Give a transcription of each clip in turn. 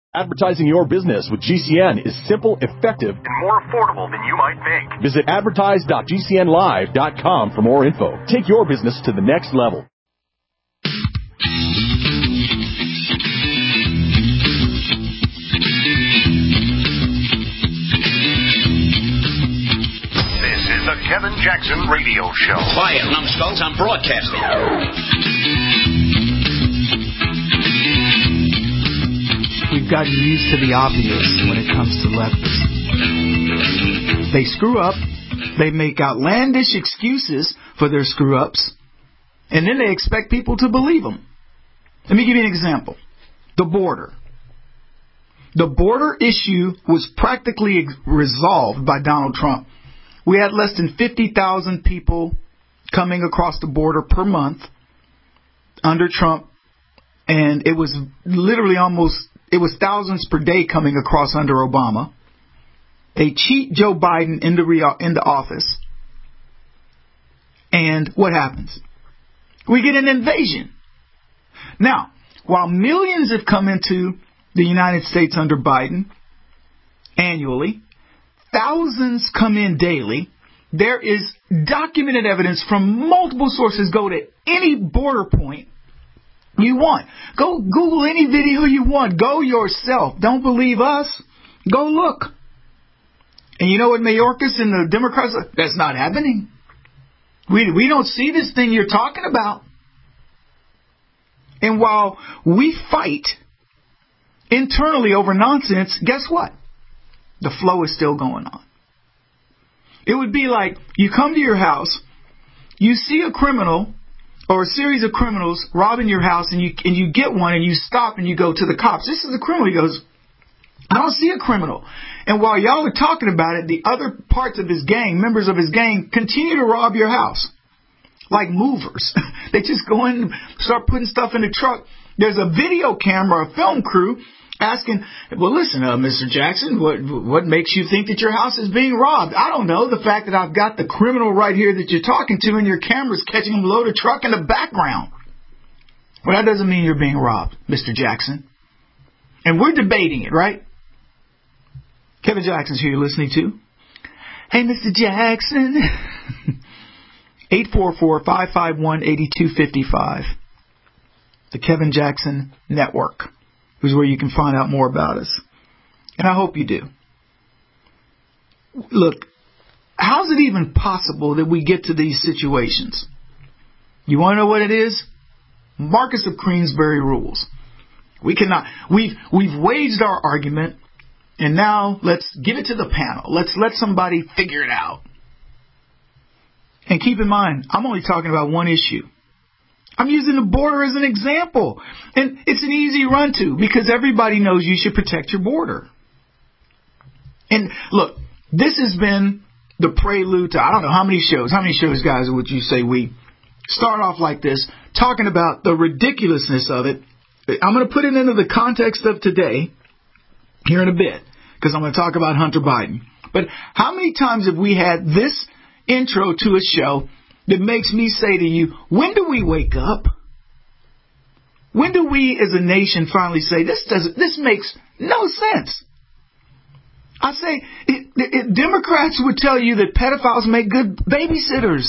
Advertising your business with GCN is simple, effective, and more affordable than you might think. Visit advertise.gcnlive.com for more info. Take your business to the next level. This is the Kevin Jackson Radio Show. Quiet, numbskulls, I'm broadcasting. We've gotten used to the obvious when it comes to leftists. They screw up, they make outlandish excuses for their screw-ups, and then they expect people to believe them. Let me give you an example. The border. The border issue was practically resolved by Donald Trump. We had less than 50,000 people coming across the border per month under Trump, and it was literally it was thousands per day coming across under Obama. They cheat Joe Biden into office. And what happens? We get an invasion. Now, while millions have come into the United States under Biden annually, thousands come in daily. There is documented evidence from multiple sources. Go to any border point you want. Go Google any video you want. Go yourself. Don't believe us. Go look. And you know what Mayorkas and the Democrats are? That's not happening. We don't see this thing you're talking about. And while we fight internally over nonsense, guess what? The flow is still going on. It would be like you come to your house, you see a criminal or a series of criminals robbing your house, and you get one, and you stop, and you go to the cops. This is a criminal. He goes, I don't see a criminal. And while y'all are talking about it, the other parts of his gang, members of his gang, continue to rob your house. Like movers. They just go in and start putting stuff in the truck. There's a video camera, a film crew, asking, well, listen, Mr. Jackson, what makes you think that your house is being robbed? I don't know. The fact that I've got the criminal right here that you're talking to and your camera's catching him load a truck in the background. Well, that doesn't mean you're being robbed, Mr. Jackson. And we're debating it, right? Kevin Jackson's here, you're listening to. Hey, Mr. Jackson. 844-551-8255. The Kevin Jackson Network is where you can find out more about us. And I hope you do. Look, how's it even possible that we get to these situations? You want to know what it is? Marcus of Queensberry rules. We cannot. We've waged our argument, and now let's give it to the panel. Let's let somebody figure it out. And keep in mind, I'm only talking about one issue. I'm using the border as an example. And it's an easy run to because everybody knows you should protect your border. And look, this has been the prelude to I don't know how many shows. How many shows, guys, would you say we start off like this, talking about the ridiculousness of it? I'm going to put it into the context of today here in a bit because I'm going to talk about Hunter Biden. But how many times have we had this intro to a show that makes me say to you, when do we wake up? When do we as a nation finally say, this makes no sense? I say, Democrats would tell you that pedophiles make good babysitters.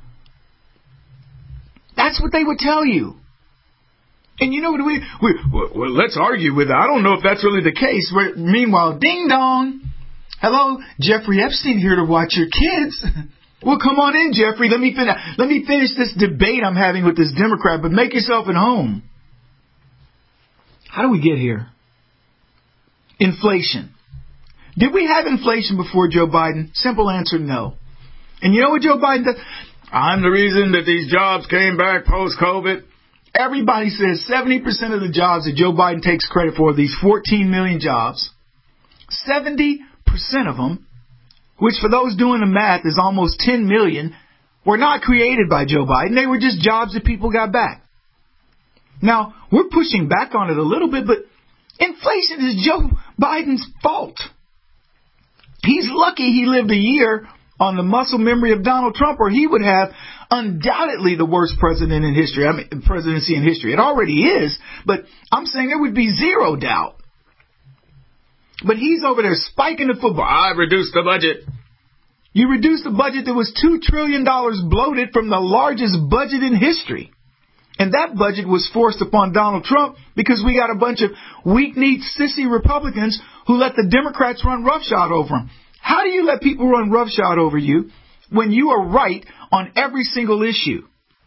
That's what they would tell you. And you know what well, let's argue with it. I don't know if that's really the case. Meanwhile, ding dong. Hello, Jeffrey Epstein here to watch your kids. Well, come on in, Jeffrey. Let me finish this debate I'm having with this Democrat, but make yourself at home. How do we get here? Inflation. Did we have inflation before Joe Biden? Simple answer, no. And you know what Joe Biden does? I'm the reason that these jobs came back post-COVID. Everybody says 70% of the jobs that Joe Biden takes credit for, these 14 million jobs, 70% of them, which for those doing the math is almost 10 million, were not created by Joe Biden. They were just jobs that people got back. Now, we're pushing back on it a little bit, but inflation is Joe Biden's fault. He's lucky he lived a year on the muscle memory of Donald Trump, or he would have undoubtedly the worst president in history. Presidency in history. It already is, but I'm saying there would be zero doubt But he's over there spiking the football. I reduced the budget. You reduced the budget that was $2 trillion bloated from the largest budget in history. And that budget was forced upon Donald Trump because we got a bunch of weak-kneed, sissy Republicans who let the Democrats run roughshod over them. How do you let people run roughshod over you when you are right on every single issue?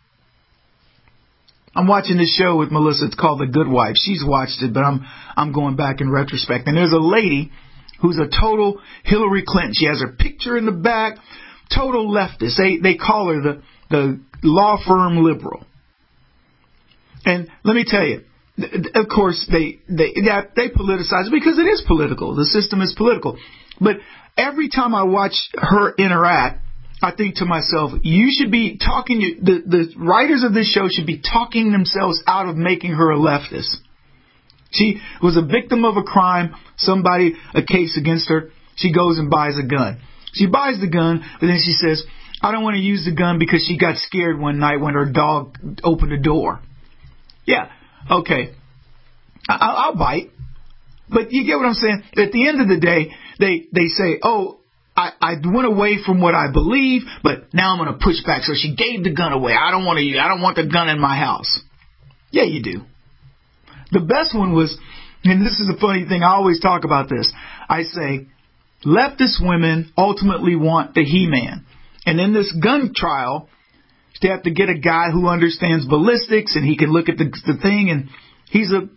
I'm watching this show with Melissa. It's called The Good Wife. She's watched it, but I'm going back in retrospect. And there's a lady who's a total Hillary Clinton. She has her picture in the back, total leftist. They call her the law firm liberal. And let me tell you, of course, they politicize it because it is political. The system is political. But every time I watch her interact, I think to myself, you should be talking, the writers of this show should be talking themselves out of making her a leftist. She was a victim of a crime, a case against her. She goes and buys a gun. She buys the gun, but then she says, I don't want to use the gun because she got scared one night when her dog opened the door. Yeah, okay, I'll bite. But you get what I'm saying? At the end of the day, they say, oh, I went away from what I believe, but now I'm going to push back. So she gave the gun away. I don't want the gun in my house. Yeah, you do. The best one was, and this is a funny thing, I always talk about this. I say, leftist women ultimately want the He-Man. And in this gun trial, they have to get a guy who understands ballistics and he can look at the thing, and he's a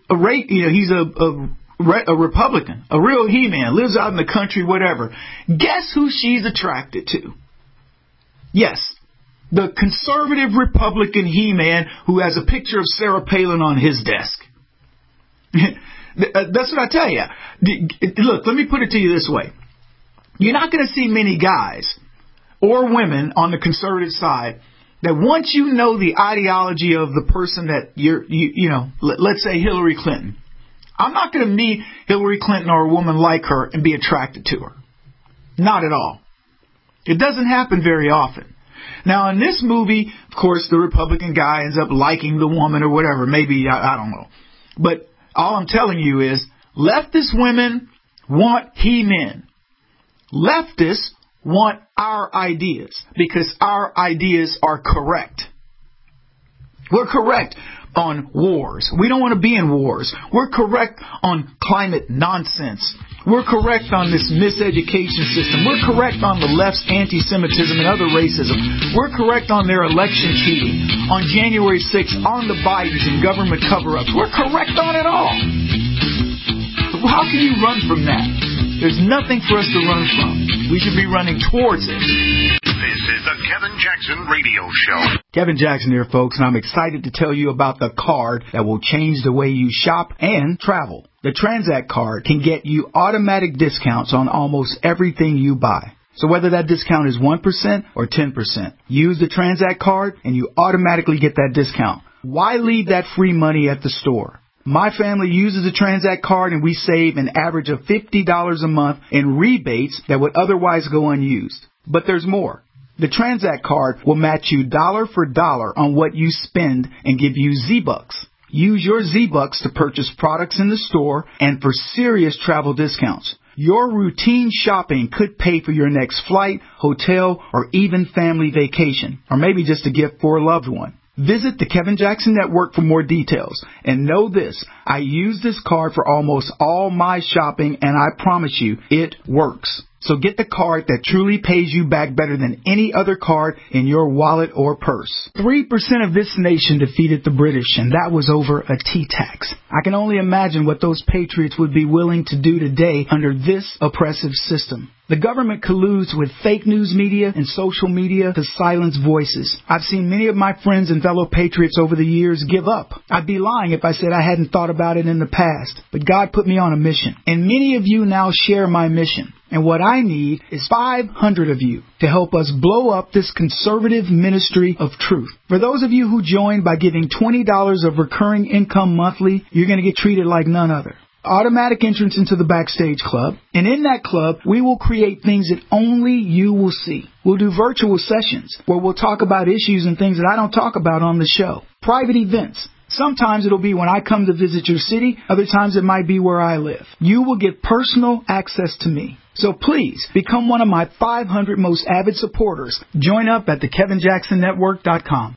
Republican, a real He-Man, lives out in the country, whatever. Guess who she's attracted to? Yes, the conservative Republican He-Man who has a picture of Sarah Palin on his desk. That's what I tell you. Look, let me put it to you this way. You're not going to see many guys or women on the conservative side that once you know the ideology of the person that let's say Hillary Clinton. I'm not going to meet Hillary Clinton or a woman like her and be attracted to her. Not at all. It doesn't happen very often. Now, in this movie, of course, the Republican guy ends up liking the woman or whatever. Maybe, I don't know. But all I'm telling you is leftist women want He-Men. Leftists want our ideas because our ideas are correct. We're correct on wars. We don't want to be in wars. We're correct on climate nonsense. We're correct on this miseducation system. We're correct on the left's anti-Semitism and other racism. We're correct on their election cheating, on January 6th, on the Bidens and government cover-ups. We're correct on it all. How can you run from that? There's nothing for us to run from. We should be running towards it. This is the Kevin Jackson Radio Show. Kevin Jackson here, folks, and I'm excited to tell you about the card that will change the way you shop and travel. The Transact card can get you automatic discounts on almost everything you buy. So whether that discount is 1% or 10%, use the Transact card and you automatically get that discount. Why leave that free money at the store? My family uses a Transact card and we save an average of $50 a month in rebates that would otherwise go unused. But there's more. The Transact card will match you dollar for dollar on what you spend and give you Z-Bucks. Use your Z-Bucks to purchase products in the store and for serious travel discounts. Your routine shopping could pay for your next flight, hotel, or even family vacation, or maybe just a gift for a loved one. Visit the Kevin Jackson Network for more details. And know this, I use this card for almost all my shopping, and I promise you, it works. So get the card that truly pays you back better than any other card in your wallet or purse. 3% of this nation defeated the British, and that was over a tea tax. I can only imagine what those patriots would be willing to do today under this oppressive system. The government colludes with fake news media and social media to silence voices. I've seen many of my friends and fellow patriots over the years give up. I'd be lying if I said I hadn't thought about it in the past. But God put me on a mission. And many of you now share my mission. And what I need is 500 of you to help us blow up this conservative ministry of truth. For those of you who join by giving $20 of recurring income monthly, you're going to get treated like none other. Automatic entrance into the Backstage Club. And in that club, we will create things that only you will see. We'll do virtual sessions where we'll talk about issues and things that I don't talk about on the show. Private events. Sometimes it'll be when I come to visit your city. Other times it might be where I live. You will get personal access to me. So please, become one of my 500 most avid supporters. Join up at thekevinjacksonnetwork.com.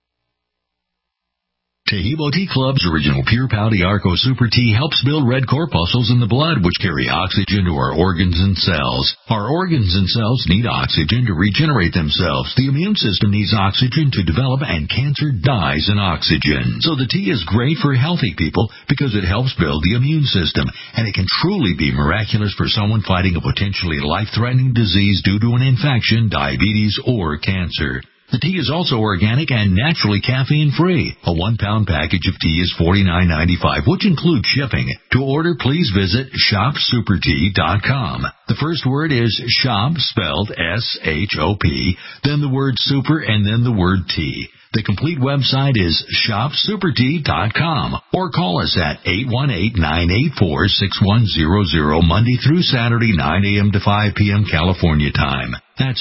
Tehebo Tea Club's original Pure Pau Arco Super Tea helps build red corpuscles in the blood, which carry oxygen to our organs and cells. Our organs and cells need oxygen to regenerate themselves. The immune system needs oxygen to develop, and cancer dies in oxygen. So the tea is great for healthy people because it helps build the immune system, and it can truly be miraculous for someone fighting a potentially life-threatening disease due to an infection, diabetes, or cancer. The tea is also organic and naturally caffeine-free. A 1-pound package of tea is $49.95, which includes shipping. To order, please visit shopsupertea.com. The first word is shop, spelled S-H-O-P, then the word super, and then the word tea. The complete website is shopsupertea.com, or call us at 818-984-6100 Monday through Saturday, 9 a.m. to 5 p.m. California time. That's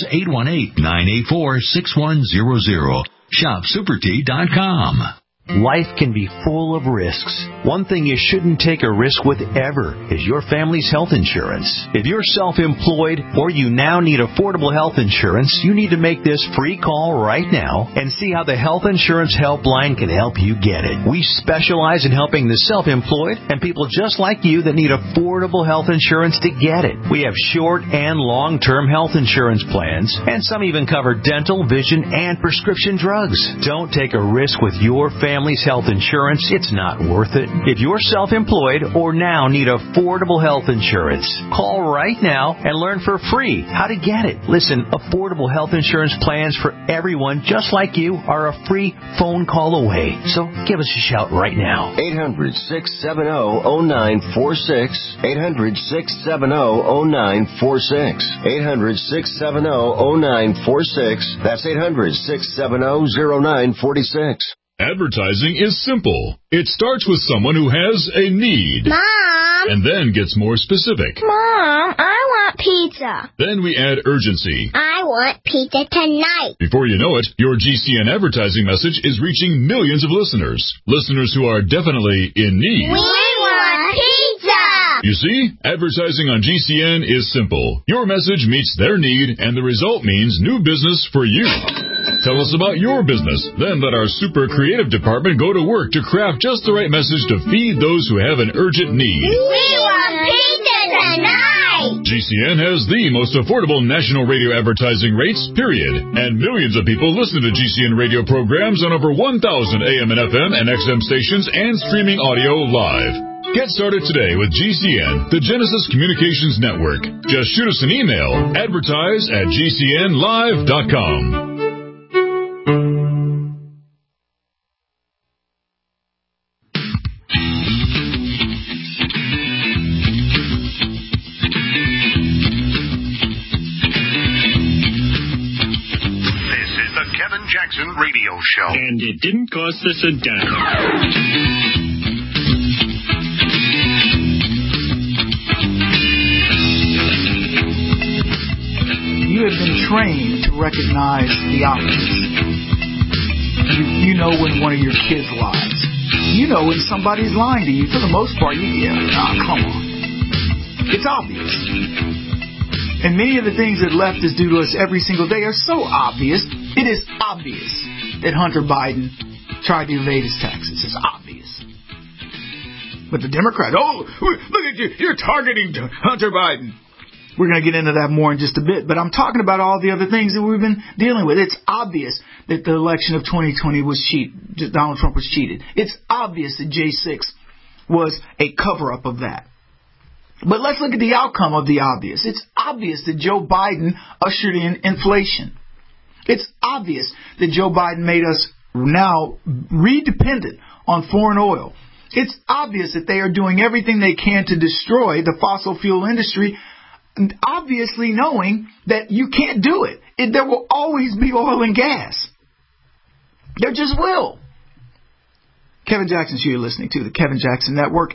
818-984-6100. shopsupertea.com. Life can be full of risks. One thing you shouldn't take a risk with ever is your family's health insurance. If you're self-employed or you now need affordable health insurance, you need to make this free call right now and see how the Health Insurance Helpline can help you get it. We specialize in helping the self-employed and people just like you that need affordable health insurance to get it. We have short and long-term health insurance plans, and some even cover dental, vision, and prescription drugs. Don't take a risk with your family's health insurance. It's not worth it. If you're self-employed or now need affordable health insurance, call right now and learn for free how to get it. Listen, affordable health insurance plans for everyone just like you are a free phone call away. So give us a shout right now. 800-670-0946. 800-670-0946. 800-670-0946. That's 800-670-0946. Advertising is simple. It starts with someone who has a need. Mom! And then gets more specific. Mom, I want pizza. Then we add urgency. I want pizza tonight. Before you know it, your GCN advertising message is reaching millions of listeners. Listeners who are definitely in need. We want pizza! You see, advertising on GCN is simple. Your message meets their need, and the result means new business for you. Tell us about your business. Then let our super creative department go to work to craft just the right message to feed those who have an urgent need. We want pizza tonight! GCN has the most affordable national radio advertising rates, period. And millions of people listen to GCN radio programs on over 1,000 AM and FM and XM stations and streaming audio live. Get started today with GCN, the Genesis Communications Network. Just shoot us an email, advertise@gcnlive.com. Jackson Radio Show. And it didn't cost us a dime. You have been trained to recognize the obvious. You know when one of your kids lies. You know when somebody's lying to you. For the most part, come on. It's obvious. And many of the things that leftists do to us every single day are so obvious. It is obvious that Hunter Biden tried to evade his taxes. It's obvious. But the Democrats, look at you. You're targeting Hunter Biden. We're going to get into that more in just a bit. But I'm talking about all the other things that we've been dealing with. It's obvious that the election of 2020 was cheated. Donald Trump was cheated. It's obvious that J6 was a cover-up of that. But let's look at the outcome of the obvious. It's obvious that Joe Biden ushered in inflation. It's obvious that Joe Biden made us now redependent on foreign oil. It's obvious that they are doing everything they can to destroy the fossil fuel industry, obviously knowing that you can't do it. There will always be oil and gas. There just will. Kevin Jackson, you're listening to the Kevin Jackson Network,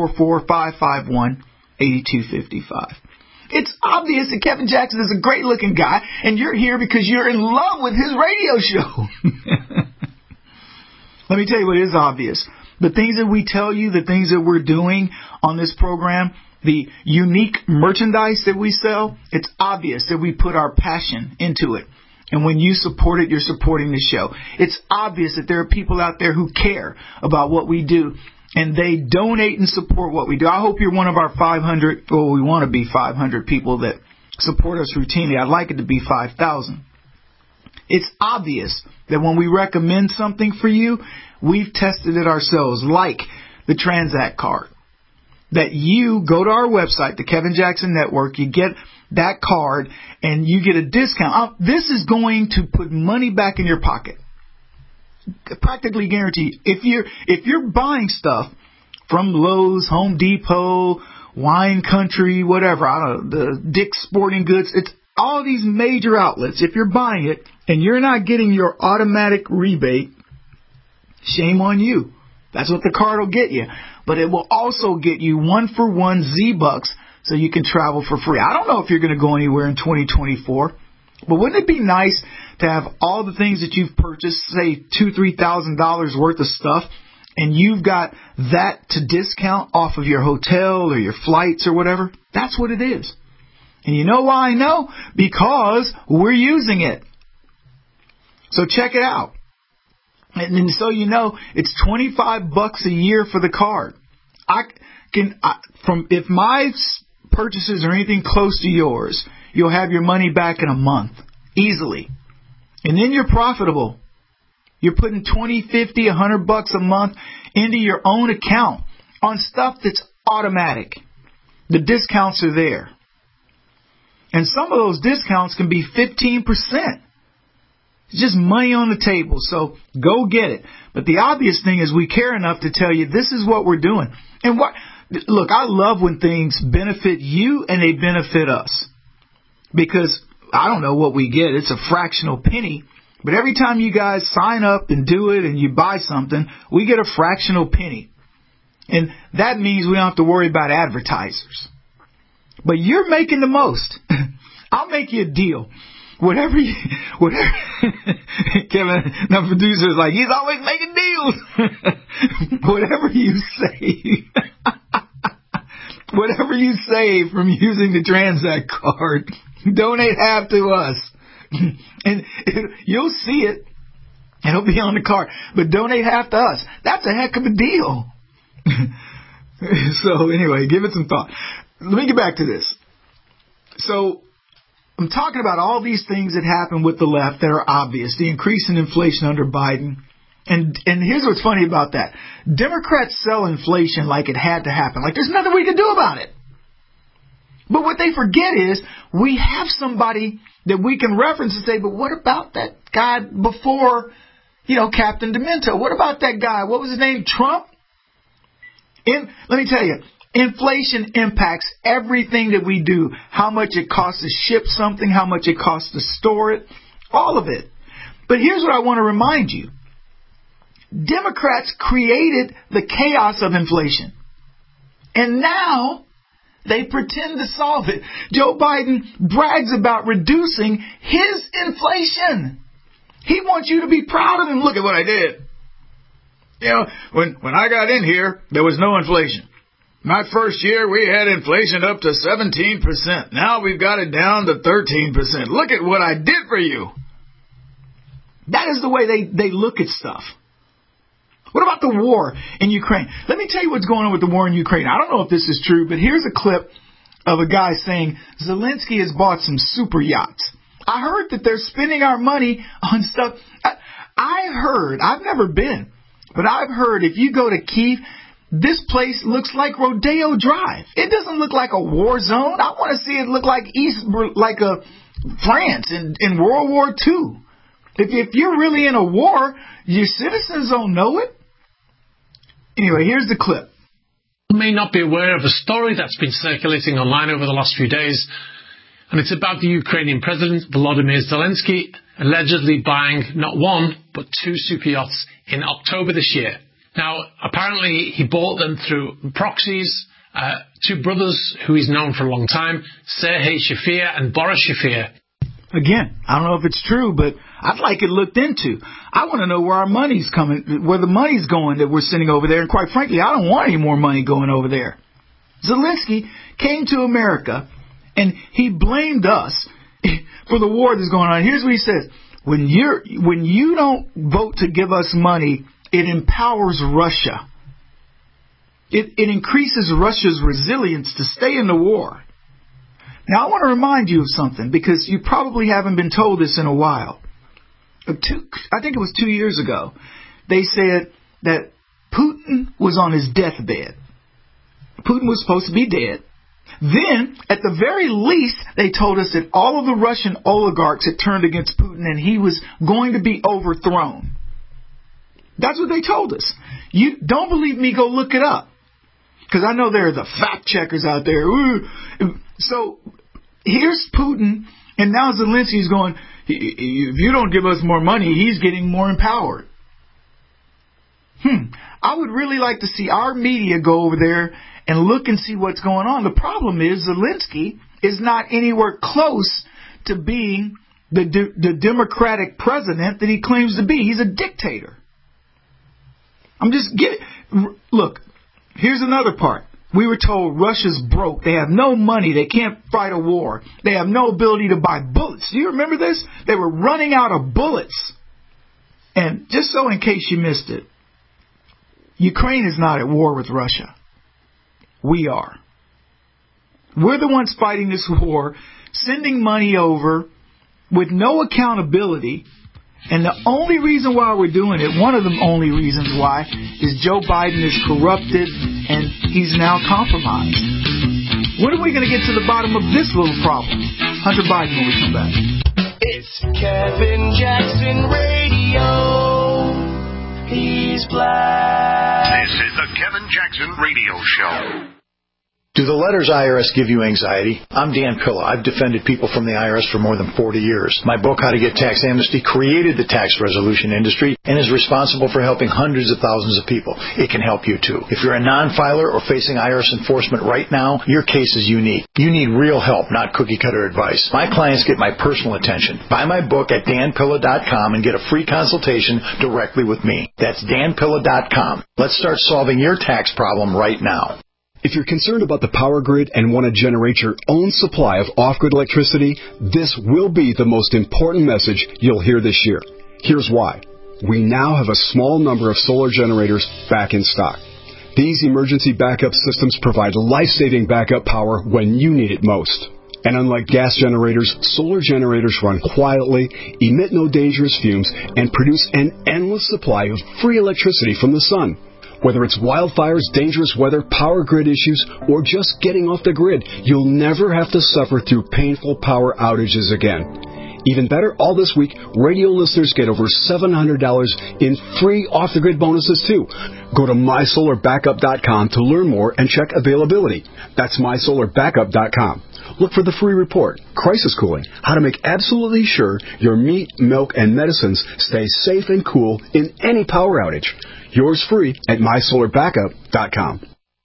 844-551-8255. It's obvious that Kevin Jackson is a great-looking guy, and you're here because you're in love with his radio show. Let me tell you what is obvious. The things that we tell you, the things that we're doing on this program, the unique merchandise that we sell, it's obvious that we put our passion into it. And when you support it, you're supporting the show. It's obvious that there are people out there who care about what we do, and they donate and support what we do. I hope you're one of our 500, well, we want to be 500 people that support us routinely. I'd like it to be 5,000. It's obvious that when we recommend something for you, we've tested it ourselves, like the Transact card. That you go to our website, the Kevin Jackson Network, you get that card, and you get a discount. This is going to put money back in your pocket. Practically guaranteed. If you're buying stuff from Lowe's, Home Depot, Wine Country, whatever, I don't know, the Dick's Sporting Goods, it's all these major outlets. If you're buying it and you're not getting your automatic rebate, shame on you. That's what the card will get you. But it will also get you 1-for-1 Z-Bucks so you can travel for free. I don't know if you're going to go anywhere in 2024, but wouldn't it be nice to have all the things that you've purchased, say $2,000-$3,000 worth of stuff, and you've got that to discount off of your hotel or your flights or whatever? That's what it is. And you know why I know? Because we're using it. So check it out. And so you know, it's $25 a year for the card. If my purchases are anything close to yours, you'll have your money back in a month, easily. And then you're profitable. You're putting $20, $50, $100 a month into your own account on stuff that's automatic. The discounts are there. And some of those discounts can be 15%. It's just money on the table, so go get it. But the obvious thing is we care enough to tell you this is what we're doing. And look, I love when things benefit you and they benefit us. Because I don't know what we get. It's a fractional penny. But every time you guys sign up and do it and you buy something, we get a fractional penny. And that means we don't have to worry about advertisers. But you're making the most. I'll make you a deal. Whatever Kevin, the producer, is like, he's always making deals. Whatever you save from using the Transact card, donate half to us. And you'll see it. It'll be on the card. But donate half to us. That's a heck of a deal. So anyway, give it some thought. Let me get back to this. So I'm talking about all these things that happen with the left that are obvious. The increase in inflation under Biden. And here's what's funny about that. Democrats sell inflation like it had to happen. Like there's nothing we can do about it. But what they forget is we have somebody that we can reference and say, but what about that guy before, Captain Demento? What about that guy? What was his name? Trump? Let me tell you. Inflation impacts everything that we do. How much it costs to ship something, how much it costs to store it, all of it. But here's what I want to remind you. Democrats created the chaos of inflation. And now they pretend to solve it. Joe Biden brags about reducing his inflation. He wants you to be proud of him. Look at what I did. When I got in here, there was no inflation. My first year, we had inflation up to 17%. Now we've got it down to 13%. Look at what I did for you. That is the way they look at stuff. What about the war in Ukraine? Let me tell you what's going on with the war in Ukraine. I don't know if this is true, but here's a clip of a guy saying Zelensky has bought some super yachts. I heard that they're spending our money on stuff. I've never been, but I've heard if you go to Kyiv, this place looks like Rodeo Drive. It doesn't look like a war zone. I want to see it look like France in World War II. If you're really in a war, your citizens don't know it. Anyway, here's the clip. You may not be aware of a story that's been circulating online over the last few days, and it's about the Ukrainian President Volodymyr Zelensky allegedly buying not one, but two super yachts in October this year. Now, apparently he bought them through proxies, two brothers who he's known for a long time, Sergei Shafir and Boris Shafir. Again, I don't know if it's true, but I'd like it looked into. I want to know where our money's coming, where the money's going that we're sending over there. And quite frankly, I don't want any more money going over there. Zelensky came to America, and he blamed us for the war that's going on. Here's what he says. When you don't vote to give us money, it empowers Russia. It increases Russia's resilience to stay in the war. Now, I want to remind you of something, because you probably haven't been told this in a while. I think it was 2 years ago. They said that Putin was on his deathbed. Putin was supposed to be dead. Then, at the very least, they told us that all of the Russian oligarchs had turned against Putin and he was going to be overthrown. That's what they told us. You don't believe me, go look it up. Because I know there are the fact checkers out there. Ooh. So, here's Putin, and now Zelensky's going, if you don't give us more money, he's getting more empowered. I would really like to see our media go over there and look and see what's going on. The problem is Zelensky is not anywhere close to being the democratic president that he claims to be. He's a dictator. Look, here's another part. We were told Russia's broke. They have no money. They can't fight a war. They have no ability to buy bullets. Do you remember this? They were running out of bullets. And just so in case you missed it, Ukraine is not at war with Russia. We are. We're the ones fighting this war, sending money over with no accountability. And the only reason why we're doing it, one of the only reasons why, is Joe Biden is corrupted and he's now compromised. When are we going to get to the bottom of this little problem? Hunter Biden when we come back. It's Kevin Jackson Radio. He's black. This is the Kevin Jackson Radio Show. Do the letters IRS give you anxiety? I'm Dan Pilla. I've defended people from the IRS for more than 40 years. My book, How to Get Tax Amnesty, created the tax resolution industry and is responsible for helping hundreds of thousands of people. It can help you too. If you're a non-filer or facing IRS enforcement right now, your case is unique. You need real help, not cookie-cutter advice. My clients get my personal attention. Buy my book at danpilla.com and get a free consultation directly with me. That's danpilla.com. Let's start solving your tax problem right now. If you're concerned about the power grid and want to generate your own supply of off-grid electricity, this will be the most important message you'll hear this year. Here's why. We now have a small number of solar generators back in stock. These emergency backup systems provide life-saving backup power when you need it most. And unlike gas generators, solar generators run quietly, emit no dangerous fumes, and produce an endless supply of free electricity from the sun. Whether it's wildfires, dangerous weather, power grid issues, or just getting off the grid, you'll never have to suffer through painful power outages again. Even better, all this week, radio listeners get over $700 in free off-the-grid bonuses, too. Go to mysolarbackup.com to learn more and check availability. That's mysolarbackup.com. Look for the free report, Crisis Cooling, how to make absolutely sure your meat, milk, and medicines stay safe and cool in any power outage. Yours free at mysolarbackup.com.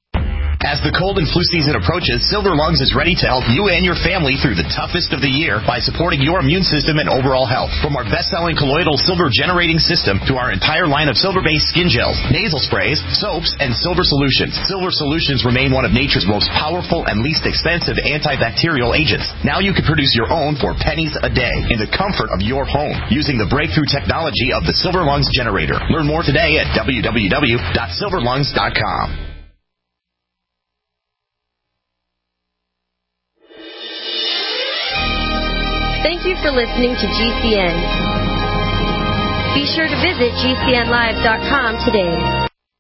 As the cold and flu season approaches, Silver Lungs is ready to help you and your family through the toughest of the year by supporting your immune system and overall health. From our best-selling colloidal silver generating system to our entire line of silver-based skin gels, nasal sprays, soaps, and silver solutions. Silver solutions remain one of nature's most powerful and least expensive antibacterial agents. Now you can produce your own for pennies a day in the comfort of your home using the breakthrough technology of the Silver Lungs generator. Learn more today at www.silverlungs.com. Thank you for listening to GCN. Be sure to visit GCNlive.com today.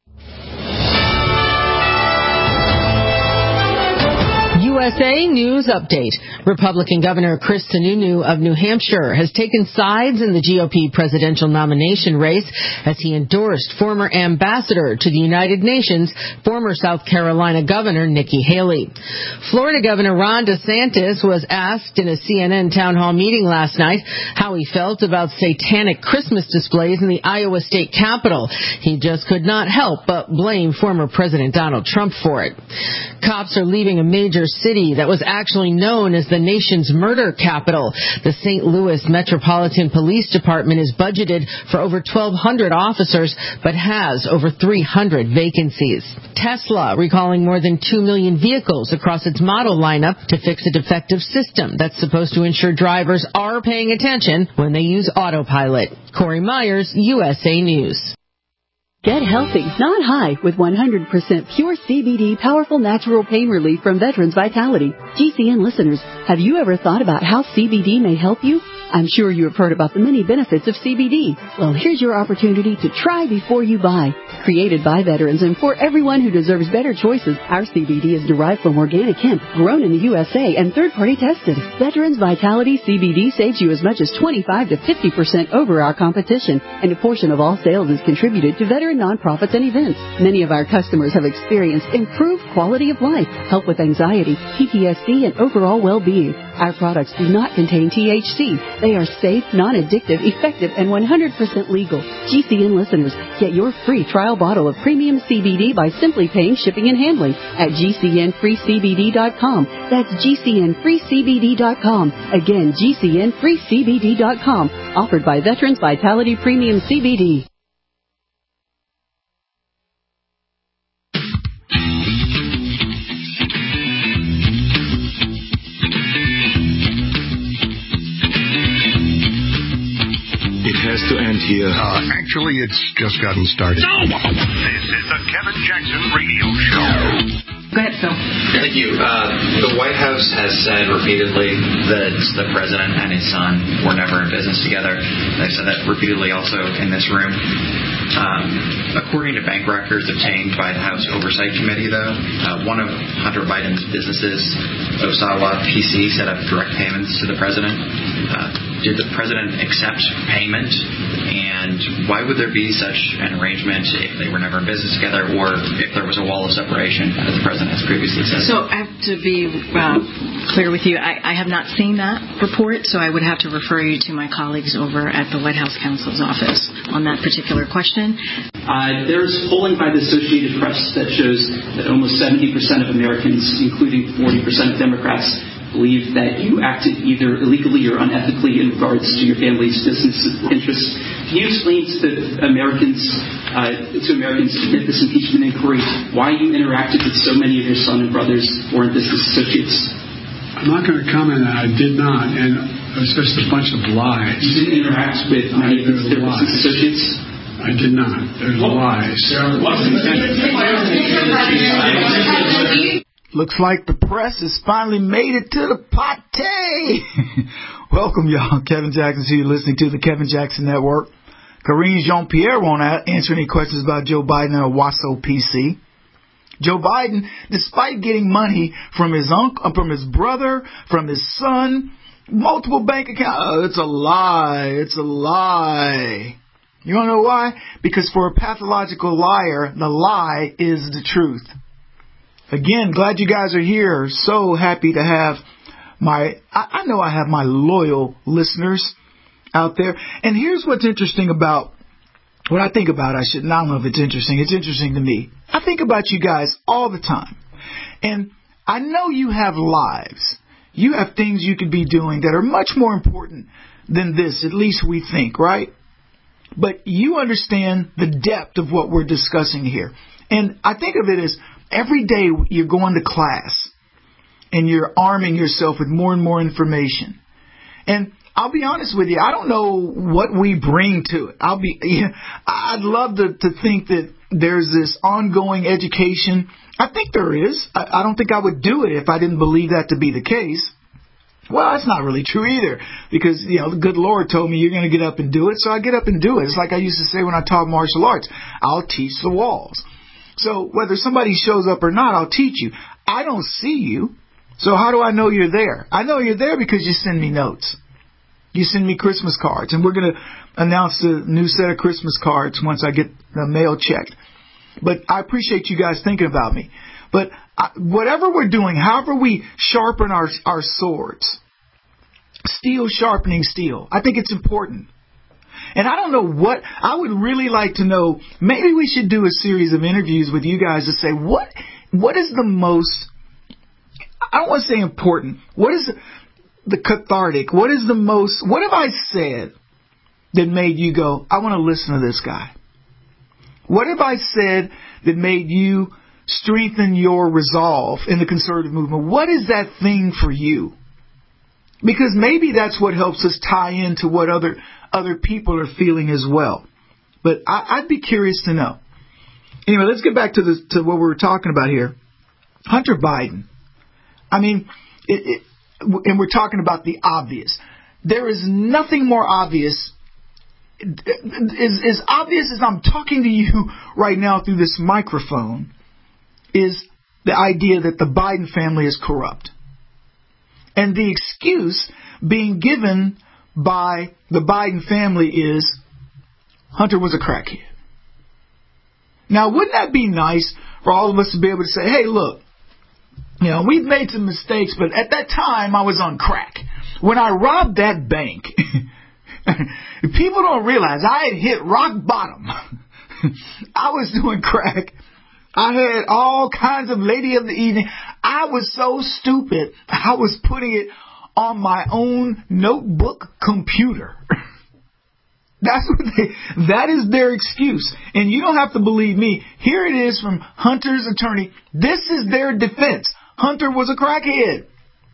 USA News Update. Republican Governor Chris Sununu of New Hampshire has taken sides in the GOP presidential nomination race as he endorsed former ambassador to the United Nations, former South Carolina Governor Nikki Haley. Florida Governor Ron DeSantis was asked in a CNN town hall meeting last night how he felt about satanic Christmas displays in the Iowa State Capitol. He just could not help but blame former President Donald Trump for it. Cops are leaving a major city city that was actually known as the nation's murder capital. The St. Louis Metropolitan Police Department is budgeted for over 1,200 officers, but has over 300 vacancies. Tesla recalling more than 2 million vehicles across its model lineup to fix a defective system that's supposed to ensure drivers are paying attention when they use autopilot. Corey Myers, USA News. Get healthy, not high, with 100% pure CBD powerful natural pain relief from Veterans Vitality. GCN listeners, have you ever thought about how CBD may help you? I'm sure you have heard about the many benefits of CBD. Well, here's your opportunity to try before you buy. Created by veterans and for everyone who deserves better choices, our CBD is derived from organic hemp, grown in the USA and third-party tested. Veterans Vitality CBD saves you as much as 25 to 50% over our competition, and a portion of all sales is contributed to veteran nonprofits and events. Many of our customers have experienced improved quality of life, help with anxiety, PTSD, and overall well-being. Our products do not contain THC. They are safe, non-addictive, effective, and 100% legal. GCN listeners, get your free trial bottle of premium CBD by simply paying shipping and handling at GCNFreeCBD.com. That's GCNFreeCBD.com. Again, GCNFreeCBD.com. Offered by Veterans Vitality Premium CBD. Has to end here. Actually, it's just gotten started. No! This is the Kevin Jackson Radio Show. Go ahead, Phil. Thank you. The White House has said repeatedly that the president and his son were never in business together. They've said that repeatedly also in this room. According to bank records obtained by the House Oversight Committee, though, one of Hunter Biden's businesses, Osawa PC, set up direct payments to the president. Did the president accept payment? And why would there be such an arrangement if they were never in business together, or if there was a wall of separation, as the president has previously said? So I have to be clear with you. I have not seen that report, so I would have to refer you to my colleagues over at the White House counsel's office on that particular question. There's polling by the Associated Press that shows that almost 70% of Americans, including 40% of Democrats, believe that you acted either illegally or unethically in regards to your family's business interests. Can you explain to Americans amid this impeachment inquiry why you interacted with so many of your son and brothers foreign business associates? I'm not going to comment on that. I did not, and it was just a bunch of lies. You didn't interact with many of their business associates? I did not. There's lies. Looks like the press has finally made it to the party. Welcome, y'all. Kevin Jackson here. You're listening to the Kevin Jackson Network. Karine Jean-Pierre won't answer any questions about Joe Biden or Wasso PC. Joe Biden, despite getting money from his uncle, from his brother, from his son, multiple bank accounts, it's a lie. It's a lie. You want to know why? Because for a pathological liar, the lie is the truth. Again, glad you guys are here. So happy to have I know I have my loyal listeners out there. And here's what's interesting about what I think about. I don't know if it's interesting. It's interesting to me. I think about you guys all the time. And I know you have lives. You have things you could be doing that are much more important than this, at least we think, right? But you understand the depth of what we're discussing here. And I think of it as every day you're going to class and you're arming yourself with more and more information. And I'll be honest with you, I don't know what we bring to it. I'd love to think that there's this ongoing education. I think there is. I don't think I would do it if I didn't believe that to be the case. Well, that's not really true either, because, the good Lord told me you're going to get up and do it, so I get up and do it. It's like I used to say when I taught martial arts, I'll teach the walls. So whether somebody shows up or not, I'll teach you. I don't see you, so how do I know you're there? I know you're there because you send me notes. You send me Christmas cards, and we're going to announce a new set of Christmas cards once I get the mail checked. But I appreciate you guys thinking about me. But whatever we're doing, however we sharpen our swords, steel sharpening steel, I think it's important. And I don't know what, I would really like to know, maybe we should do a series of interviews with you guys to say, what is the most, I don't want to say important. What is the cathartic? What have I said that made you go, I want to listen to this guy? What have I said that made you strengthen your resolve in the conservative movement? What is that thing for you? Because maybe that's what helps us tie into what other people are feeling as well. But I'd be curious to know. Anyway, let's get back to what we were talking about here. Hunter Biden. I mean, and we're talking about the obvious. There is nothing more obvious. As obvious as I'm talking to you right now through this microphone is the idea that the Biden family is corrupt. And the excuse being given by the Biden family is Hunter was a crackhead. Now, wouldn't that be nice for all of us to be able to say, hey, look, we've made some mistakes, but at that time I was on crack. When I robbed that bank, people don't realize I had hit rock bottom. I was doing crack. I had all kinds of lady of the evening. I was so stupid, I was putting it on my own notebook computer. That is their excuse. And you don't have to believe me. Here it is from Hunter's attorney. This is their defense. Hunter was a crackhead.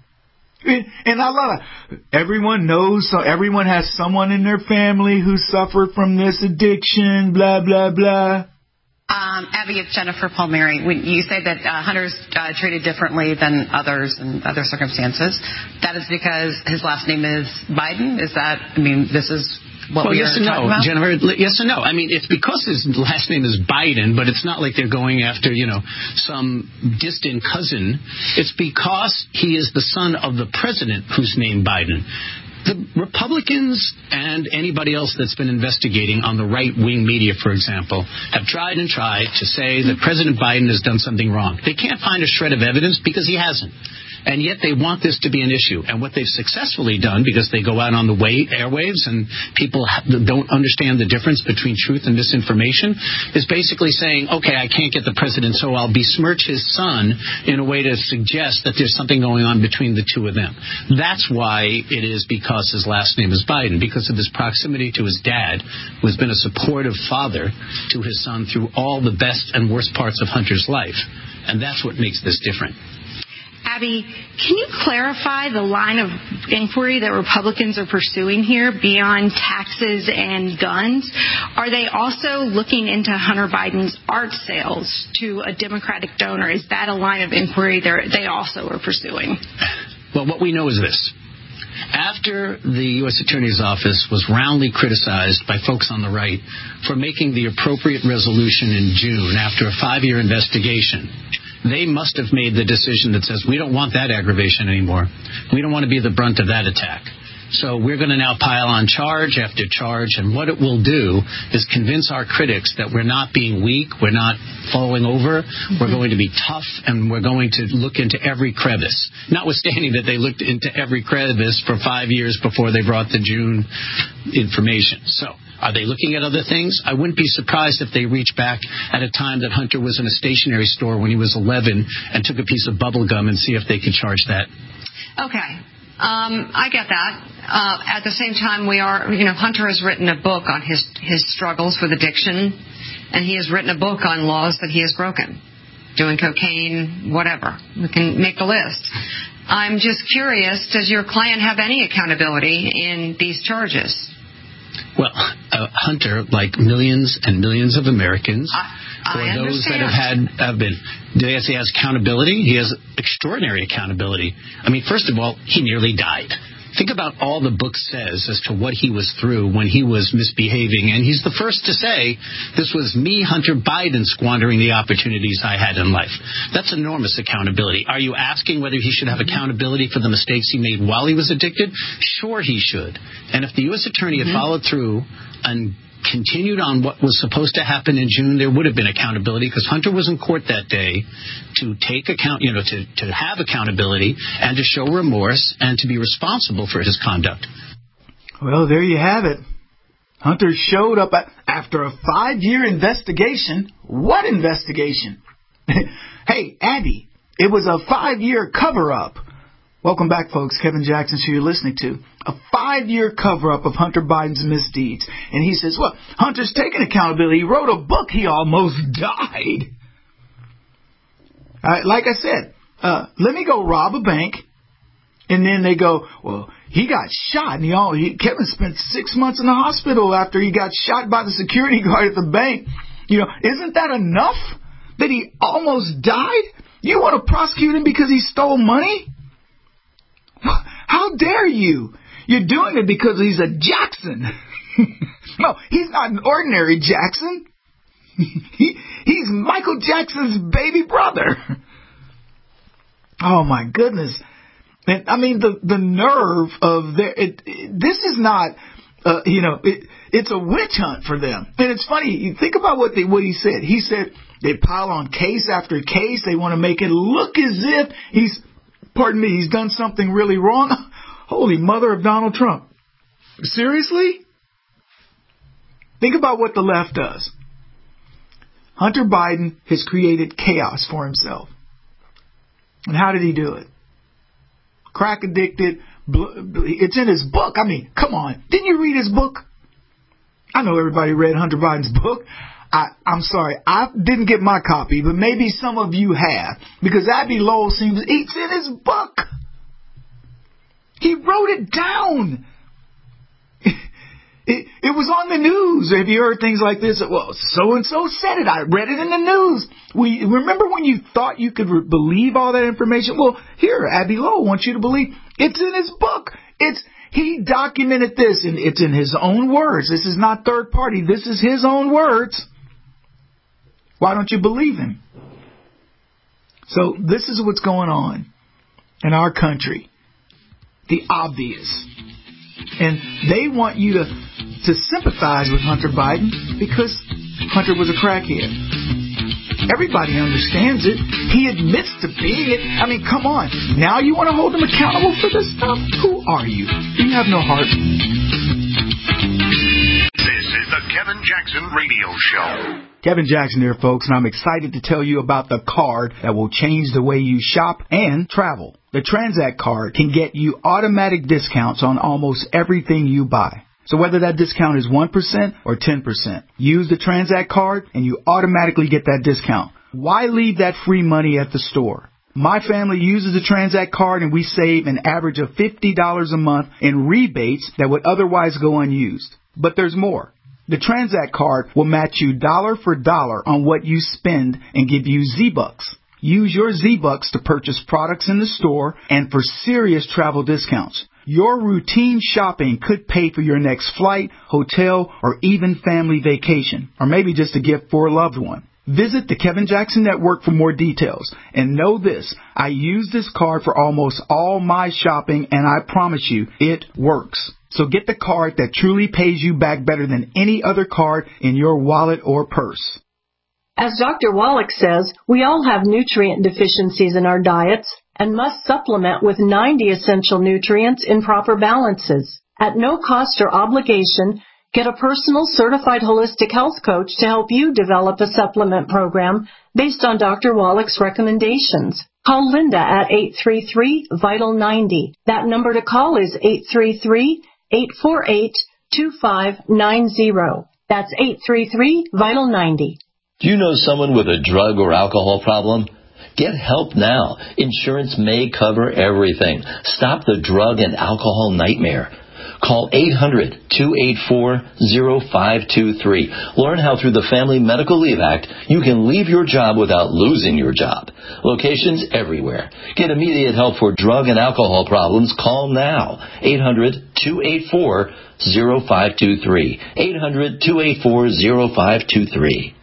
And I love it. Everyone knows, everyone has someone in their family who suffered from this addiction, blah, blah, blah. Abby, it's Jennifer Palmieri. When you say that Hunter's treated differently than others in other circumstances, that is because his last name is Biden? This is what we are talking about? Jennifer, yes and no. I mean, it's because his last name is Biden, but it's not like they're going after, some distant cousin. It's because he is the son of the president who's named Biden. The Republicans and anybody else that's been investigating on the right-wing media, for example, have tried and tried to say that President Biden has done something wrong. They can't find a shred of evidence because he hasn't. And yet they want this to be an issue. And what they've successfully done, because they go out on the airwaves and people don't understand the difference between truth and misinformation, is basically saying, okay, I can't get the president, so I'll besmirch his son in a way to suggest that there's something going on between the two of them. That's why it is because his last name is Biden, because of his proximity to his dad, who has been a supportive father to his son through all the best and worst parts of Hunter's life. And that's what makes this different. Abby, can you clarify the line of inquiry that Republicans are pursuing here beyond taxes and guns? Are they also looking into Hunter Biden's art sales to a Democratic donor? Is that a line of inquiry they also are pursuing? Well, what we know is this. After the U.S. Attorney's Office was roundly criticized by folks on the right for making the appropriate resolution in June after a 5-year investigation, they must have made the decision that says, we don't want that aggravation anymore. We don't want to be the brunt of that attack. So we're going to now pile on charge after charge, and what it will do is convince our critics that we're not being weak, we're not falling over, we're going to be tough, and we're going to look into every crevice. Notwithstanding that they looked into every crevice for 5 years before they brought the June information. So are they looking at other things? I wouldn't be surprised if they reach back at a time that Hunter was in a stationery store when he was 11 and took a piece of bubble gum and see if they could charge that. Okay. I get that. At the same time, Hunter has written a book on his struggles with addiction, and he has written a book on laws that he has broken, doing cocaine, whatever. We can make the list. I'm just curious, does your client have any accountability in these charges? Well, Hunter, like millions and millions of Americans, for those that have been, yes, he has accountability. He has extraordinary accountability. I mean, first of all, he nearly died. Think about all the book says as to what he was through when he was misbehaving. And he's the first to say, this was me, Hunter Biden, squandering the opportunities I had in life. That's enormous accountability. Are you asking whether he should have accountability for the mistakes he made while he was addicted? Sure he should. And if the U.S. Attorney had followed through and continued on what was supposed to happen in June, there would have been accountability, because Hunter was in court that day to take account, to have accountability and to show remorse and to be responsible for his conduct. Well, there you have it. Hunter showed up after a 5-year investigation. What investigation? Hey, Abby, It was a 5-year cover-up. Welcome back, folks. Kevin Jackson, who you're listening to. A 5-year cover-up of Hunter Biden's misdeeds. And he says, well, Hunter's taking accountability. He wrote a book. He almost died. Like I said, let me go rob a bank. And then they go, well, he got shot. And Kevin spent 6 months in the hospital after he got shot by the security guard at the bank. Isn't that enough that he almost died? You want to prosecute him because he stole money? How dare you? You're doing it because he's a Jackson. No, he's not an ordinary Jackson. He's Michael Jackson's baby brother. Oh, my goodness. And I mean, the nerve of this is not, it's a witch hunt for them. And it's funny, you think about what he said. He said they pile on case after case. They want to make it look as if he's done something really wrong. Holy mother of Donald Trump. Seriously? Think about what the left does. Hunter Biden has created chaos for himself. And how did he do it? Crack addicted. It's in his book. I mean, come on. Didn't you read his book? I know everybody read Hunter Biden's book. I'm sorry, I didn't get my copy, but maybe some of you have. Because Abby Lowell it's in his book. He wrote it down. It was on the news. Have you heard things like this? Well, so-and-so said it. I read it in the news. Remember when you thought you could believe all that information? Well, here, Abby Lowell wants you to believe. It's in his book. He documented this, and it's in his own words. This is not third party. This is his own words. Why don't you believe him? So this is what's going on in our country. The obvious. And they want you to sympathize with Hunter Biden because Hunter was a crackhead. Everybody understands it. He admits to being it. I mean, come on. Now you want to hold him accountable for this stuff? Who are you? You have no heart. This is the Kevin Jackson Radio Show. Kevin Jackson here, folks, and I'm excited to tell you about the card that will change the way you shop and travel. The Transact card can get you automatic discounts on almost everything you buy. So whether that discount is 1% or 10%, use the Transact card and you automatically get that discount. Why leave that free money at the store? My family uses the Transact card and we save an average of $50 a month in rebates that would otherwise go unused. But there's more. The Transact card will match you dollar for dollar on what you spend and give you Z-Bucks. Use your Z-Bucks to purchase products in the store and for serious travel discounts. Your routine shopping could pay for your next flight, hotel, or even family vacation, or maybe just a gift for a loved one. Visit the Kevin Jackson Network for more details. And know this, I use this card for almost all my shopping, and I promise you, it works. So get the card that truly pays you back better than any other card in your wallet or purse. As Dr. Wallach says, we all have nutrient deficiencies in our diets and must supplement with 90 essential nutrients in proper balances. At no cost or obligation, get a personal certified holistic health coach to help you develop a supplement program based on Dr. Wallach's recommendations. Call Linda at 833-VITAL-90. That number to call is 833-848-2590. That's 833-VITAL-90. Do you know someone with a drug or alcohol problem? Get help now. Insurance may cover everything. Stop the drug and alcohol nightmare. Call 800-284-0523. Learn how through the Family Medical Leave Act you can leave your job without losing your job. Locations everywhere. Get immediate help for drug and alcohol problems. Call now. 800-284-0523. 800-284-0523.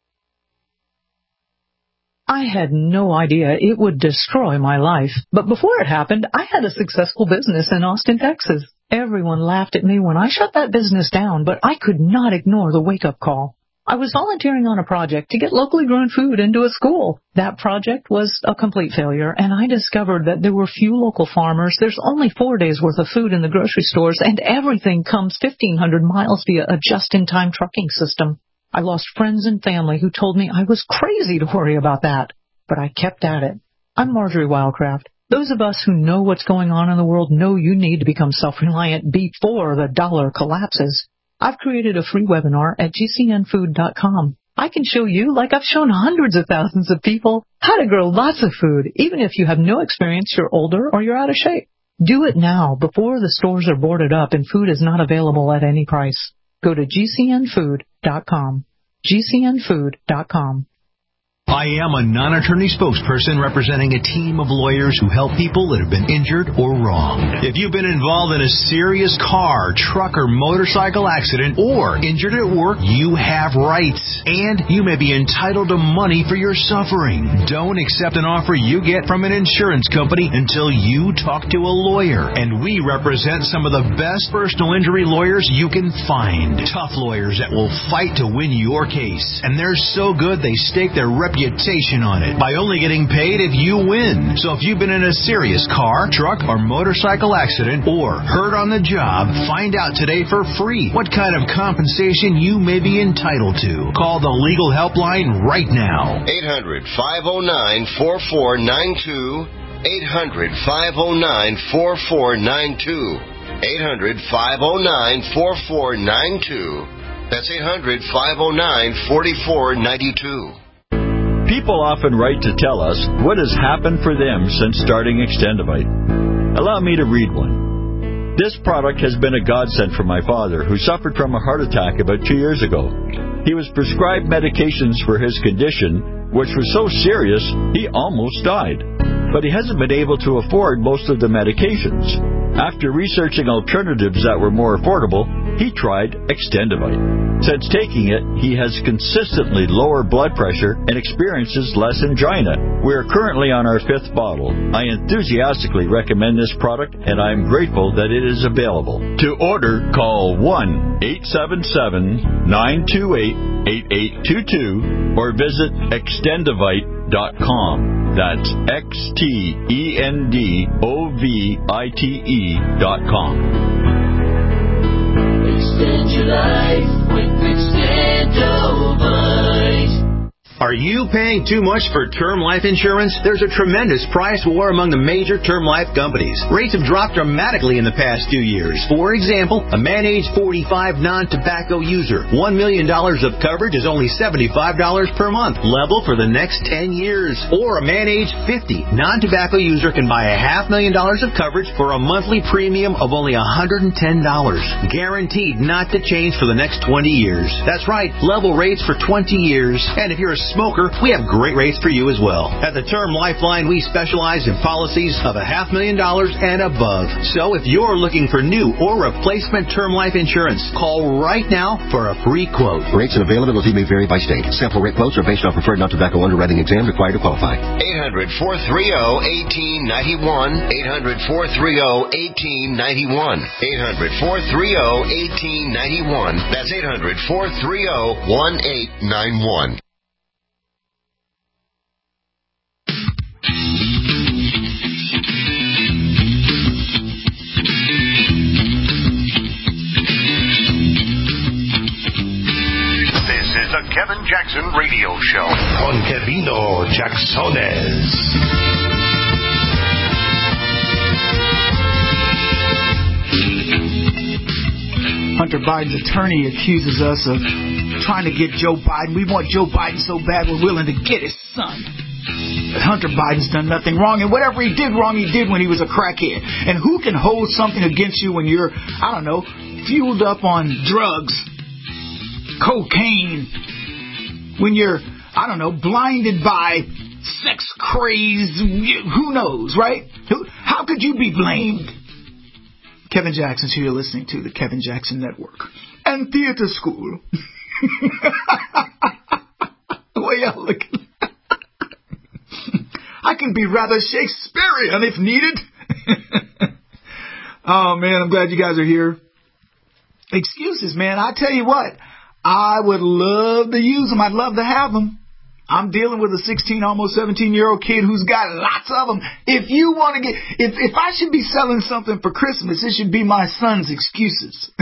I had no idea it would destroy my life. But before it happened, I had a successful business in Austin, Texas. Everyone laughed at me when I shut that business down, but I could not ignore the wake-up call. I was volunteering on a project to get locally grown food into a school. That project was a complete failure, and I discovered that there were few local farmers. There's only 4 days' worth of food in the grocery stores, and everything comes 1,500 miles via a just-in-time trucking system. I lost friends and family who told me I was crazy to worry about that, but I kept at it. I'm Marjorie Wildcraft. Those of us who know what's going on in the world know you need to become self-reliant before the dollar collapses. I've created a free webinar at gcnfood.com. I can show you, like I've shown hundreds of thousands of people, how to grow lots of food, even if you have no experience, you're older, or you're out of shape. Do it now, before the stores are boarded up and food is not available at any price. Go to gcnfood.com. gcnfood.com. I am a non-attorney spokesperson representing a team of lawyers who help people that have been injured or wronged. If you've been involved in a serious car, truck, or motorcycle accident or injured at work, you have rights, and you may be entitled to money for your suffering. Don't accept an offer you get from an insurance company until you talk to a lawyer, and we represent some of the best personal injury lawyers you can find. Tough lawyers that will fight to win your case, and they're so good they stake their reputation on it by only getting paid if you win. So if you've been in a serious car, truck, or motorcycle accident or hurt on the job, find out today for free what kind of compensation you may be entitled to. Call the legal helpline right now. 800-509-4492. 800-509-4492. 800-509-4492. That's 800-509-4492. People often write to tell us what has happened for them since starting Extendivite. Allow me to read one. This product has been a godsend for my father, who suffered from a heart attack about 2 years ago. He was prescribed medications for his condition, which was so serious he almost died. But he hasn't been able to afford most of the medications. After researching alternatives that were more affordable, he tried Extendivite. Since taking it, he has consistently lower blood pressure and experiences less angina. We are currently on our 5th bottle. I enthusiastically recommend this product, and I am grateful that it is available. To order, call 1-877-928-8822 or visit Extendivite.com. That's XTENDOVITE.com. Extend your life with Extendovite. Are you paying too much for term life insurance? There's a tremendous price war among the major term life companies. Rates have dropped dramatically in the past 2 years. For example, a man age 45 non-tobacco user, $1 million of coverage is only $75 per month, level for the next 10 years. Or a man age 50 non-tobacco user can buy $500,000 of coverage for a monthly premium of only $110, guaranteed not to change for the next 20 years. That's right, level rates for 20 years. And if you're a smoker, we have great rates for you as well. At the Term Lifeline, we specialize in policies of $500,000 and above. So if you're looking for new or replacement term life insurance, call right now for a free quote. Rates and availability may vary by state. Sample rate quotes are based on preferred non-tobacco underwriting exam required to qualify. 800-430-1891. 800-430-1891. 800-430-1891. That's 800-430-1891. The Kevin Jackson Radio Show. Con Kevino Jacksones. Hunter Biden's attorney accuses us of trying to get Joe Biden. We want Joe Biden so bad we're willing to get his son. But Hunter Biden's done nothing wrong, and whatever he did wrong, he did when he was a crackhead. And who can hold something against you when you're, fueled up on drugs, cocaine, when you're, blinded by sex craze, who knows, right? How could you be blamed? Kevin Jackson's here listening to the Kevin Jackson Network and Theater School. The way y'all looking. I can be rather Shakespearean if needed. Oh, man, I'm glad you guys are here. Excuses, man. I tell you what. I would love to use them. I'd love to have them. I'm dealing with a 16, almost 17-year-old kid who's got lots of them. If you want to if I should be selling something for Christmas, it should be my son's excuses.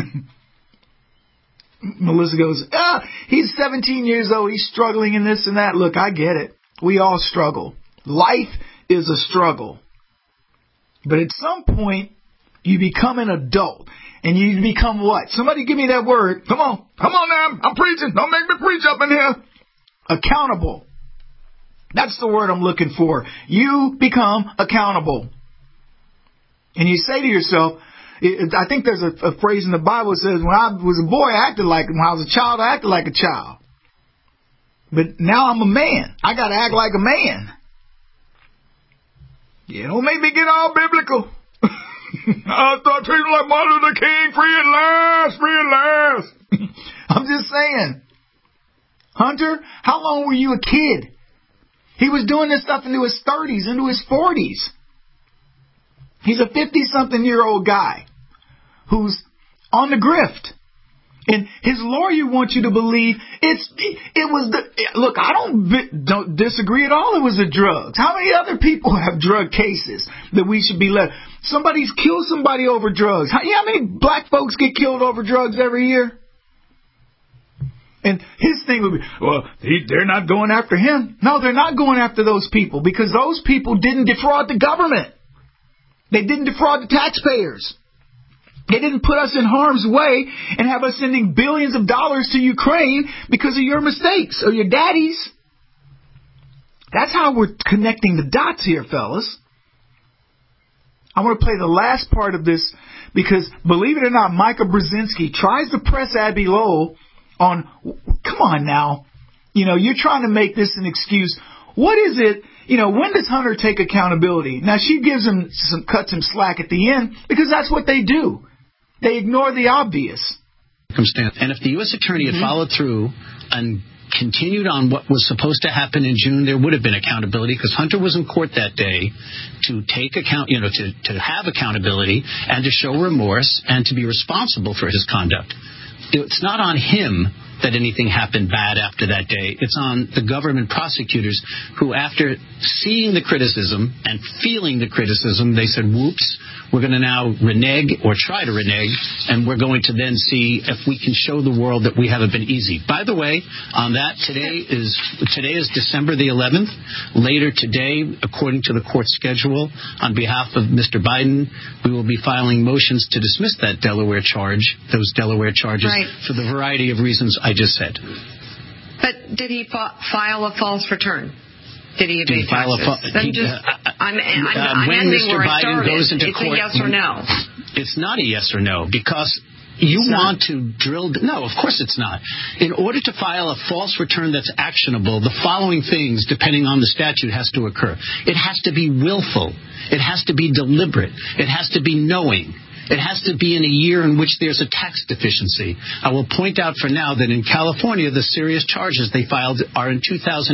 Melissa goes, he's 17 years old. He's struggling in this and that. Look, I get it. We all struggle. Life is a struggle. But at some point, you become an adult. And you become what? Somebody give me that word. Come on now. I'm preaching. Don't make me preach up in here. Accountable. That's the word I'm looking for. You become accountable. And you say to yourself, I think there's a phrase in the Bible that says, when I was a boy, I acted like, when I was a child, I acted like a child. But now I'm a man. I got to act like a man. You don't make me get all biblical. I thought treating like Martin Luther King, free at last, free at last. I'm just saying. Hunter, how long were you a kid? He was doing this stuff into his 30s, into his 40s. He's a 50-something-year-old guy who's on the grift. And his lawyer wants you to believe look, I don't disagree at all. It was the drugs. How many other people have drug cases that we should be left? Somebody's killed somebody over drugs. How many black folks get killed over drugs every year? And his thing would be, well, they're not going after him. No, they're not going after those people because those people didn't defraud the government. They didn't defraud the taxpayers. They didn't put us in harm's way and have us sending billions of dollars to Ukraine because of your mistakes or your daddies. That's how we're connecting the dots here, fellas. I want to play the last part of this because, believe it or not, Micah Brzezinski tries to press Abby Lowell on, come on now, you're trying to make this an excuse. What is it, when does Hunter take accountability? Now, she gives him cuts him slack at the end because that's what they do. They ignore the obvious. And if the U.S. Attorney had followed through and continued on what was supposed to happen in June, there would have been accountability because Hunter was in court that day to take account, to have accountability and to show remorse and to be responsible for his conduct. It's not on him that anything happened bad after that day. It's on the government prosecutors who, after seeing the criticism and feeling the criticism, they said, whoops, we're going to now renege or try to renege, and we're going to then see if we can show the world that we haven't been easy. By the way, on that, today is December the 11th. Later today, according to the court schedule, on behalf of Mr. Biden, we will be filing motions to dismiss that Delaware charge, those Delaware charges, for the variety of reasons I just said. But did he file a false return? Did he evade taxes? I'm ending where I started. It's a yes or no. It's not a yes or no because you want to drill. No, of course it's not. In order to file a false return that's actionable, the following things, depending on the statute, has to occur. It has to be willful. It has to be deliberate. It has to be knowing. It has to be in a year in which there's a tax deficiency. I will point out for now that in California, the serious charges they filed are in 2018.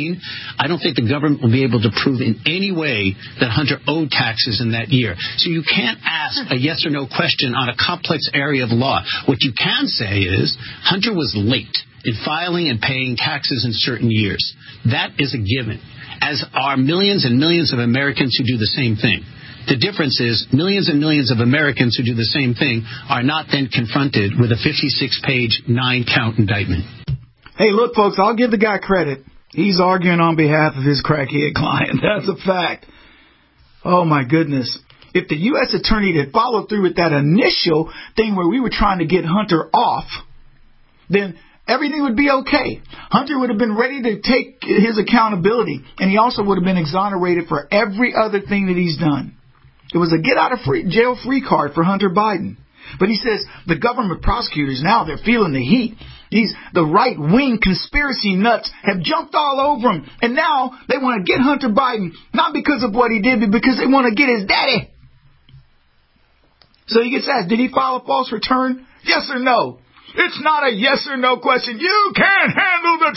I don't think the government will be able to prove in any way that Hunter owed taxes in that year. So you can't ask a yes or no question on a complex area of law. What you can say is Hunter was late in filing and paying taxes in certain years. That is a given, as are millions and millions of Americans who do the same thing. The difference is millions and millions of Americans who do the same thing are not then confronted with a 56-page, 9-count indictment. Hey, look, folks, I'll give the guy credit. He's arguing on behalf of his crackhead client. That's a fact. Oh, my goodness. If the U.S. Attorney had followed through with that initial thing where we were trying to get Hunter off, then everything would be okay. Hunter would have been ready to take his accountability, and he also would have been exonerated for every other thing that he's done. It was a get-out-of-jail-free card for Hunter Biden. But he says the government prosecutors now, they're feeling the heat. The right-wing conspiracy nuts have jumped all over him. And now they want to get Hunter Biden, not because of what he did, but because they want to get his daddy. So he gets asked, did he file a false return? Yes or no? It's not a yes or no question. You can't handle the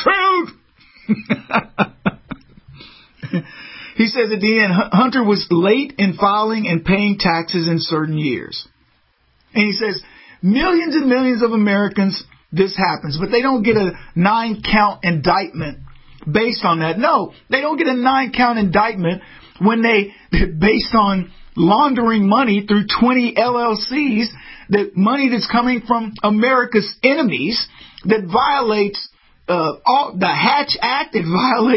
truth. He says at the end, Hunter was late in filing and paying taxes in certain years. And he says, millions and millions of Americans, this happens, but they don't get a 9-count indictment based on that. No, they don't get a 9-count indictment when based on laundering money through 20 LLCs, that money that's coming from America's enemies, that violates the Hatch Act, it violates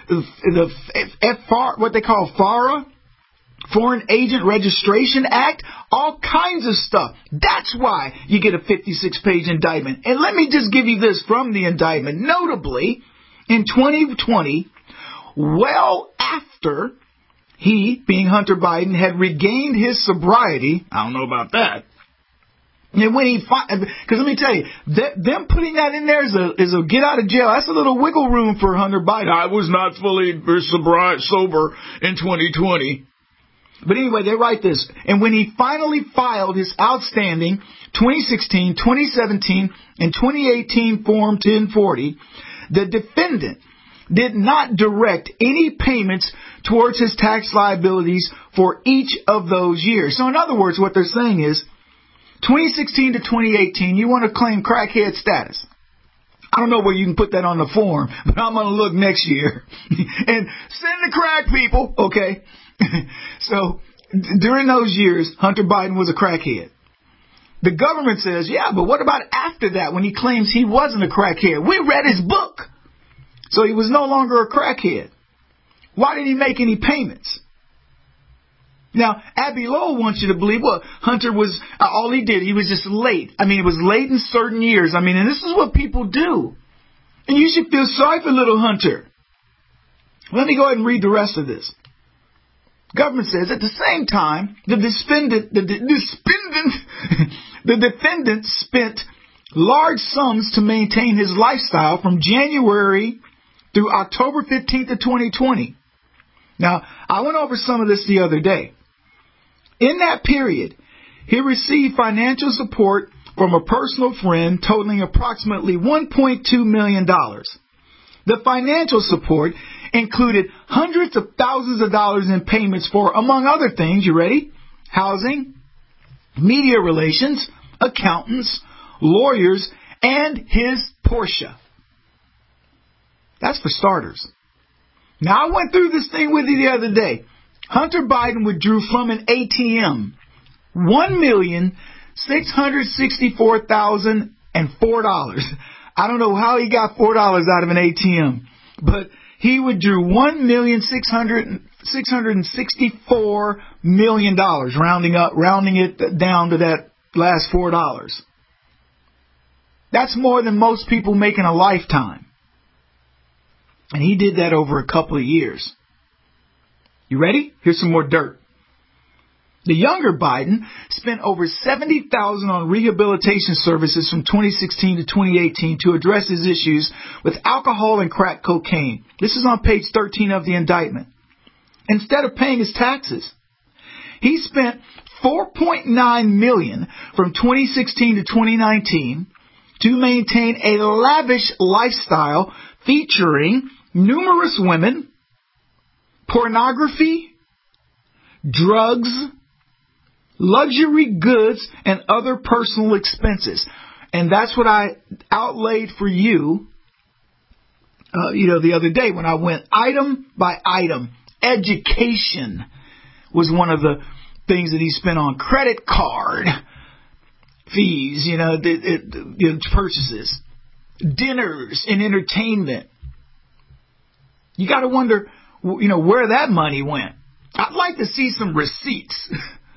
what they call FARA, Foreign Agent Registration Act, all kinds of stuff. That's why you get a 56-page indictment. And let me just give you this from the indictment. Notably, in 2020, well after he, being Hunter Biden, had regained his sobriety, I don't know about that, and when he, because let me tell you, them putting that in there is a get out of jail. That's a little wiggle room for Hunter Biden. I was not fully sober in 2020. But anyway, they write this. And when he finally filed his outstanding 2016, 2017, and 2018 Form 1040, the defendant did not direct any payments towards his tax liabilities for each of those years. So in other words, what they're saying is, 2016 to 2018, you want to claim crackhead status. I don't know where you can put that on the form, but I'm going to look next year. And send the crack, people, okay? So, during those years, Hunter Biden was a crackhead. The government says, yeah, but what about after that when he claims he wasn't a crackhead? We read his book. So he was no longer a crackhead. Why didn't he make any payments? Now, Abby Lowell wants you to believe, well, Hunter was, all he did, he was just late. I mean, it was late in certain years. I mean, and this is what people do. And you should feel sorry for little Hunter. Let me go ahead and read the rest of this. Government says at the same time, the defendant spent large sums to maintain his lifestyle from January through October 15th of 2020. Now, I went over some of this the other day. In that period, he received financial support from a personal friend totaling approximately $1.2 million. The financial support included hundreds of thousands of dollars in payments for, among other things, you ready? Housing, media relations, accountants, lawyers, and his Porsche. That's for starters. Now, I went through this thing with you the other day. Hunter Biden withdrew from an ATM $1,664,004. I don't know how he got $4 out of an ATM, but he withdrew $1,664 million, rounding it down to that last $4. That's more than most people make in a lifetime. And he did that over a couple of years. You ready? Here's some more dirt. The younger Biden spent over $70,000 on rehabilitation services from 2016 to 2018 to address his issues with alcohol and crack cocaine. This is on page 13 of the indictment. Instead of paying his taxes, he spent $4.9 million from 2016 to 2019 to maintain a lavish lifestyle featuring numerous women, pornography, drugs, luxury goods, and other personal expenses. And that's what I outlaid for you, the other day when I went item by item. Education was one of the things that he spent on. Credit card fees, purchases, dinners and entertainment. You got to wonder, where that money went. I'd like to see some receipts.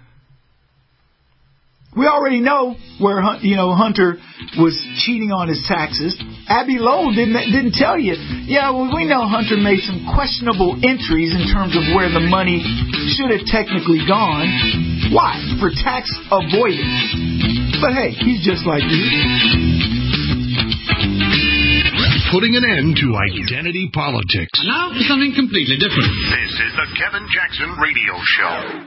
We already know where Hunter was cheating on his taxes. Abby Lowell didn't tell you. Yeah, well, we know Hunter made some questionable entries in terms of where the money should have technically gone. Why? For tax avoidance. But hey, he's just like you. Putting an end to identity politics. Now for something completely different. This is the Kevin Jackson Radio Show.